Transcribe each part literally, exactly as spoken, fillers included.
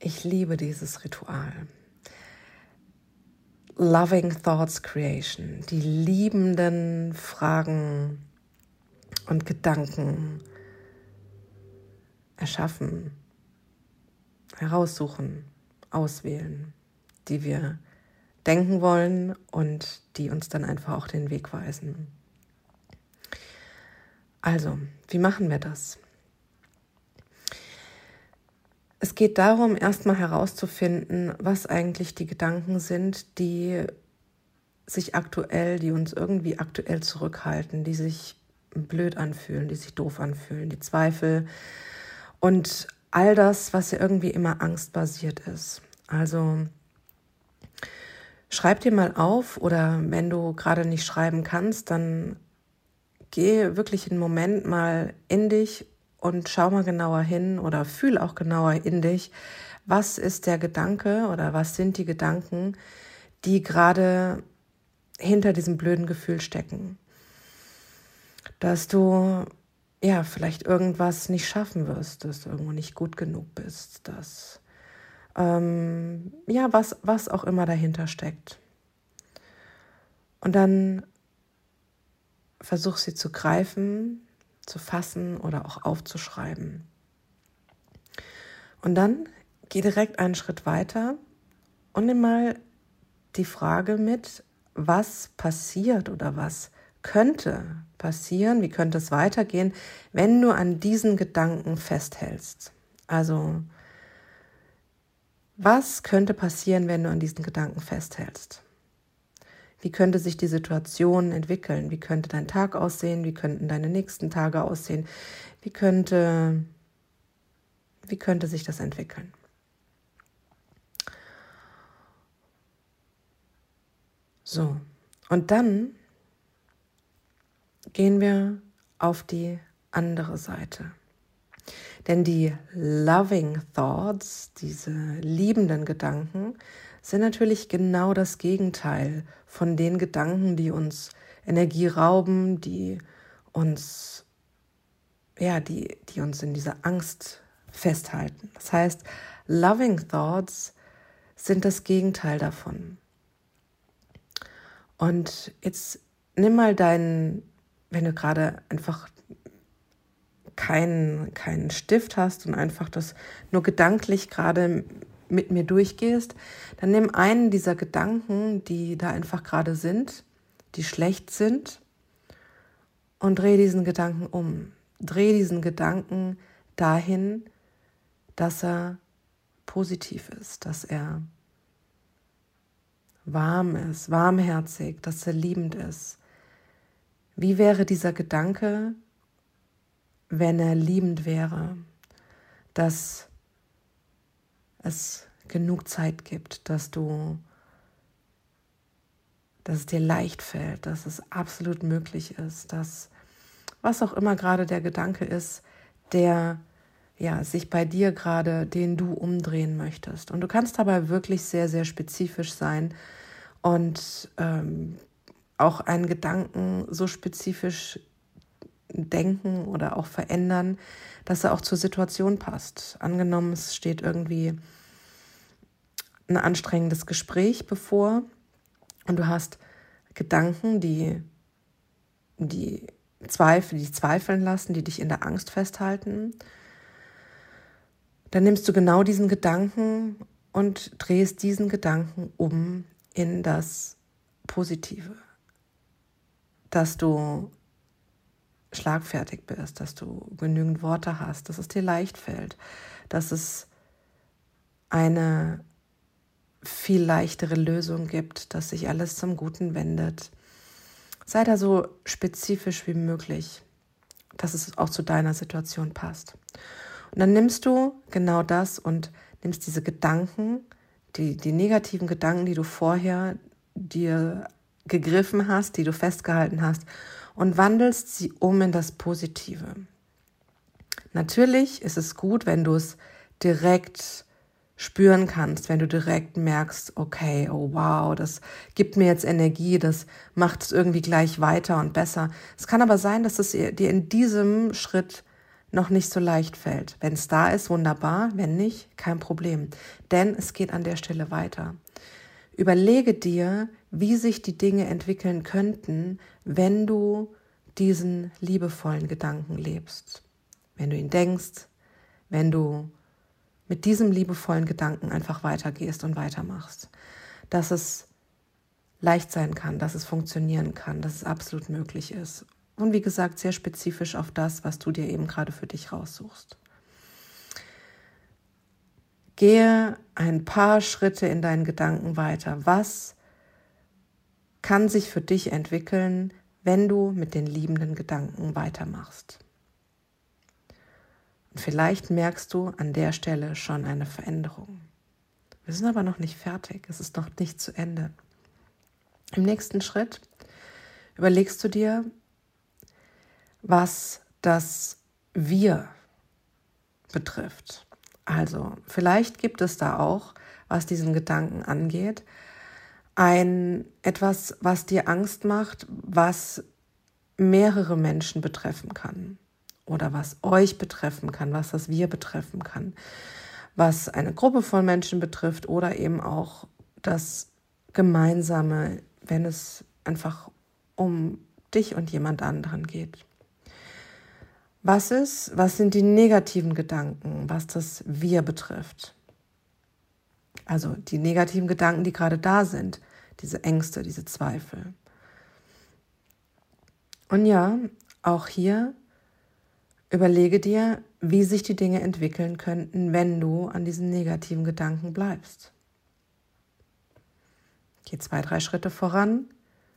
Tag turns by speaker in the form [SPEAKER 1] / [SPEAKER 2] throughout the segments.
[SPEAKER 1] Ich liebe dieses Ritual. Loving Thoughts Creation, die liebenden Fragen und Gedanken erschaffen, heraussuchen, auswählen, die wir denken wollen und die uns dann einfach auch den Weg weisen. Also, wie machen wir das? Es geht darum, erstmal herauszufinden, was eigentlich die Gedanken sind, die sich aktuell, die uns irgendwie aktuell zurückhalten, die sich blöd anfühlen, die sich doof anfühlen, die Zweifel und all das, was ja irgendwie immer angstbasiert ist. Also schreib dir mal auf, oder wenn du gerade nicht schreiben kannst, dann geh wirklich einen Moment mal in dich und schau mal genauer hin oder fühl auch genauer in dich, was ist der Gedanke oder was sind die Gedanken, die gerade hinter diesem blöden Gefühl stecken. Dass du ja vielleicht irgendwas nicht schaffen wirst, dass du irgendwo nicht gut genug bist, dass ähm, ja was, was auch immer dahinter steckt. Und dann versuch sie zu greifen, zu fassen oder auch aufzuschreiben. Und dann geh direkt einen Schritt weiter und nimm mal die Frage mit, was passiert oder was könnte passieren, wie könnte es weitergehen, wenn du an diesen Gedanken festhältst. Also, was könnte passieren, wenn du an diesen Gedanken festhältst? Wie könnte sich die Situation entwickeln? Wie könnte dein Tag aussehen? Wie könnten deine nächsten Tage aussehen? Wie könnte, wie könnte sich das entwickeln? So, und dann gehen wir auf die andere Seite. Denn die loving thoughts, diese liebenden Gedanken, sind natürlich genau das Gegenteil von den Gedanken, die uns Energie rauben, die uns, ja, die, die uns in dieser Angst festhalten. Das heißt, loving thoughts sind das Gegenteil davon. Und jetzt nimm mal deinen, wenn du gerade einfach keinen, keinen Stift hast und einfach das nur gedanklich gerade mit mir durchgehst, dann nimm einen dieser Gedanken, die da einfach gerade sind, die schlecht sind, und dreh diesen Gedanken um. Dreh diesen Gedanken dahin, dass er positiv ist, dass er warm ist, warmherzig, dass er liebend ist. Wie wäre dieser Gedanke, wenn er liebend wäre, dass es genug Zeit gibt, dass du, dass es dir leicht fällt, dass es absolut möglich ist, dass was auch immer gerade der Gedanke ist, der ja sich bei dir gerade, den du umdrehen möchtest. Und du kannst dabei wirklich sehr, sehr spezifisch sein und ähm, auch einen Gedanken so spezifisch denken oder auch verändern, dass er auch zur Situation passt. Angenommen, es steht irgendwie ein anstrengendes Gespräch bevor und du hast Gedanken, die, die, Zweifel, die zweifeln lassen, die dich in der Angst festhalten. Dann nimmst du genau diesen Gedanken und drehst diesen Gedanken um in das Positive. Dass du schlagfertig bist, dass du genügend Worte hast, dass es dir leicht fällt, dass es eine viel leichtere Lösung gibt, dass sich alles zum Guten wendet. Sei da so spezifisch wie möglich, dass es auch zu deiner Situation passt. Und dann nimmst du genau das und nimmst diese Gedanken, die, die negativen Gedanken, die du vorher dir gegriffen hast, die du festgehalten hast, und wandelst sie um in das Positive. Natürlich ist es gut, wenn du es direkt spüren kannst, wenn du direkt merkst, okay, oh wow, das gibt mir jetzt Energie, das macht es irgendwie gleich weiter und besser. Es kann aber sein, dass es dir in diesem Schritt noch nicht so leicht fällt. Wenn es da ist, wunderbar, wenn nicht, kein Problem. Denn es geht an der Stelle weiter. Überlege dir, wie sich die Dinge entwickeln könnten, wenn du diesen liebevollen Gedanken lebst. Wenn du ihn denkst, wenn du mit diesem liebevollen Gedanken einfach weitergehst und weitermachst. Dass es leicht sein kann, dass es funktionieren kann, dass es absolut möglich ist. Und wie gesagt, sehr spezifisch auf das, was du dir eben gerade für dich raussuchst. Gehe ein paar Schritte in deinen Gedanken weiter. Was kann sich für dich entwickeln, wenn du mit den liebenden Gedanken weitermachst? Und vielleicht merkst du an der Stelle schon eine Veränderung. Wir sind aber noch nicht fertig. Es ist noch nicht zu Ende. Im nächsten Schritt überlegst du dir, was das Wir betrifft. Also vielleicht gibt es da auch, was diesen Gedanken angeht, ein etwas, was dir Angst macht, was mehrere Menschen betreffen kann oder was euch betreffen kann, was das Wir betreffen kann, was eine Gruppe von Menschen betrifft oder eben auch das Gemeinsame, wenn es einfach um dich und jemand anderen geht. Was ist, was sind die negativen Gedanken, was das Wir betrifft? Also die negativen Gedanken, die gerade da sind, diese Ängste, diese Zweifel. Und ja, auch hier überlege dir, wie sich die Dinge entwickeln könnten, wenn du an diesen negativen Gedanken bleibst. Geh zwei, drei Schritte voran,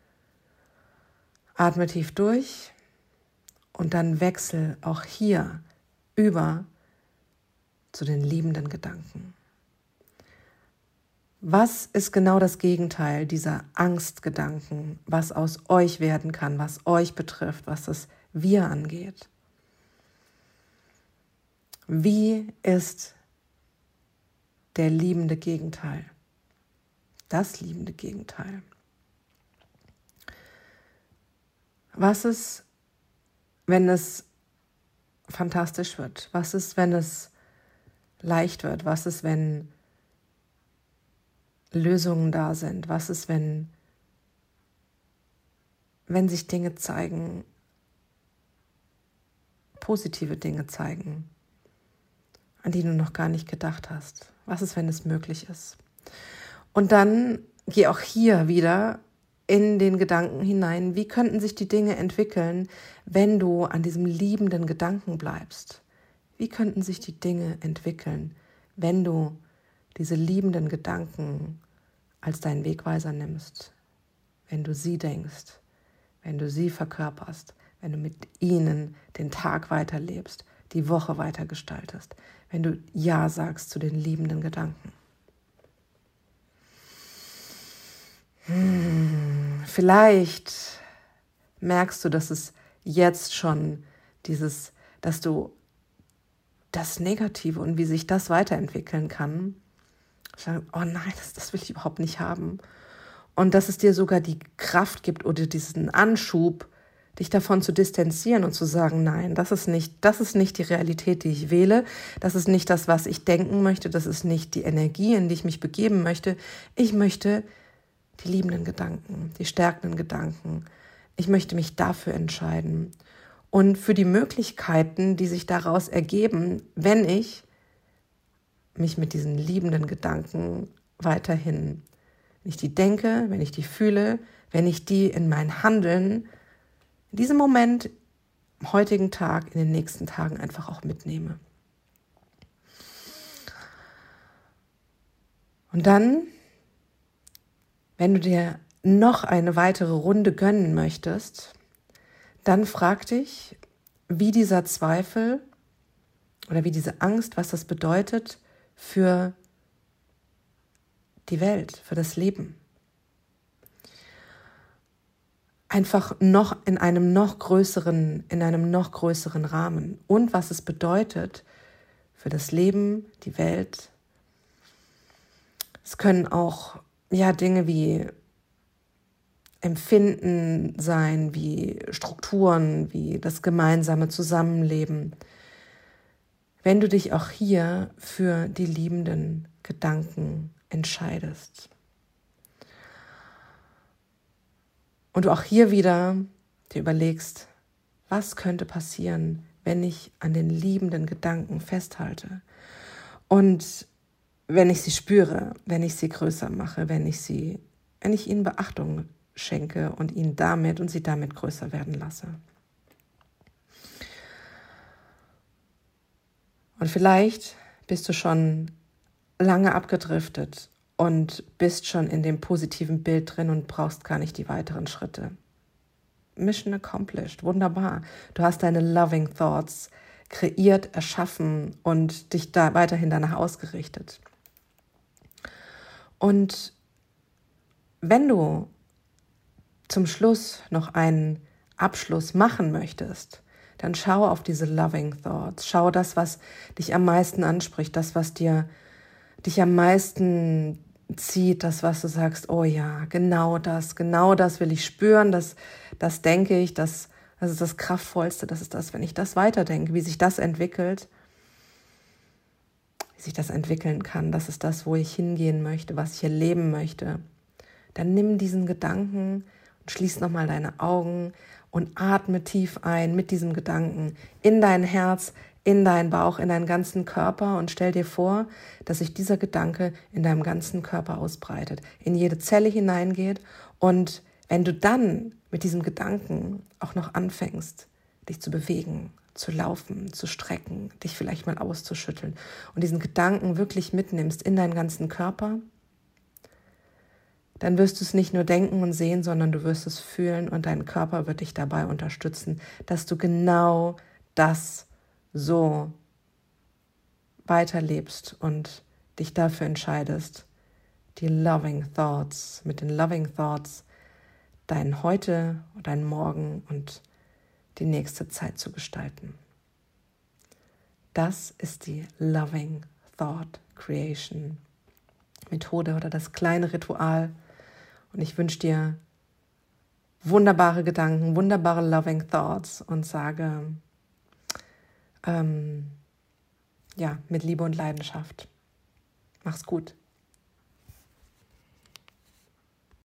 [SPEAKER 1] atme tief durch und dann wechsel auch hier über zu den liebenden Gedanken. Was ist genau das Gegenteil dieser Angstgedanken, was aus euch werden kann, was euch betrifft, was das Wir angeht? Wie ist der liebende Gegenteil? Das liebende Gegenteil. Was ist, wenn es fantastisch wird? Was ist, wenn es leicht wird? Was ist, wenn Lösungen da sind? Was ist, wenn, wenn sich Dinge zeigen, positive Dinge zeigen, an die du noch gar nicht gedacht hast? Was ist, wenn es möglich ist? Und dann geh auch hier wieder in den Gedanken hinein, wie könnten sich die Dinge entwickeln, wenn du an diesem liebenden Gedanken bleibst? Wie könnten sich die Dinge entwickeln, wenn du diese liebenden Gedanken als deinen Wegweiser nimmst, wenn du sie denkst, wenn du sie verkörperst, wenn du mit ihnen den Tag weiterlebst, die Woche weitergestaltest, wenn du Ja sagst zu den liebenden Gedanken. Hm, vielleicht merkst du, dass es jetzt schon dieses, dass du das Negative und wie sich das weiterentwickeln kann, oh nein, das, das will ich überhaupt nicht haben. Und dass es dir sogar die Kraft gibt oder diesen Anschub, dich davon zu distanzieren und zu sagen, nein, das ist nicht, das ist nicht die Realität, die ich wähle, das ist nicht das, was ich denken möchte, das ist nicht die Energie, in die ich mich begeben möchte. Ich möchte die liebenden Gedanken, die stärkenden Gedanken. Ich möchte mich dafür entscheiden und für die Möglichkeiten, die sich daraus ergeben, wenn ich mich mit diesen liebenden Gedanken weiterhin, wenn ich die denke, wenn ich die fühle, wenn ich die in mein Handeln in diesem Moment, am heutigen Tag, in den nächsten Tagen einfach auch mitnehme. Und dann, wenn du dir noch eine weitere Runde gönnen möchtest, dann frag dich, wie dieser Zweifel oder wie diese Angst, was das bedeutet für die Welt, für das Leben. Einfach noch in einem noch größeren, in einem noch größeren Rahmen. Und was es bedeutet für das Leben, die Welt. Es können auch ja, Dinge wie Empfinden sein, wie Strukturen, wie das gemeinsame Zusammenleben, wenn du dich auch hier für die liebenden Gedanken entscheidest. Und du auch hier wieder dir überlegst, was könnte passieren, wenn ich an den liebenden Gedanken festhalte und wenn ich sie spüre, wenn ich sie größer mache, wenn ich sie, wenn ich ihnen Beachtung schenke und ihn damit und sie damit größer werden lasse. Und vielleicht bist du schon lange abgedriftet und bist schon in dem positiven Bild drin und brauchst gar nicht die weiteren Schritte. Mission accomplished, wunderbar. Du hast deine loving thoughts kreiert, erschaffen und dich da weiterhin danach ausgerichtet. Und wenn du zum Schluss noch einen Abschluss machen möchtest, dann schau auf diese loving thoughts. Schau das, was dich am meisten anspricht, das, was dir dich am meisten zieht, das, was du sagst, oh ja, genau das, genau das will ich spüren, das, das denke ich, das, das ist das Kraftvollste, das ist das, wenn ich das weiterdenke, wie sich das entwickelt, wie sich das entwickeln kann, das ist das, wo ich hingehen möchte, was ich erleben möchte. Dann nimm diesen Gedanken und schließ nochmal deine Augen und atme tief ein mit diesem Gedanken in dein Herz, in deinen Bauch, in deinen ganzen Körper und stell dir vor, dass sich dieser Gedanke in deinem ganzen Körper ausbreitet, in jede Zelle hineingeht und wenn du dann mit diesem Gedanken auch noch anfängst, dich zu bewegen, zu laufen, zu strecken, dich vielleicht mal auszuschütteln und diesen Gedanken wirklich mitnimmst in deinen ganzen Körper, dann wirst du es nicht nur denken und sehen, sondern du wirst es fühlen und dein Körper wird dich dabei unterstützen, dass du genau das so weiterlebst und dich dafür entscheidest, die loving thoughts, mit den loving thoughts dein Heute, dein Morgen und die nächste Zeit zu gestalten. Das ist die Loving Thought Creation Methode oder das kleine Ritual. Und ich wünsche dir wunderbare Gedanken, wunderbare Loving Thoughts und sage, ähm, ja, mit Liebe und Leidenschaft. Mach's gut.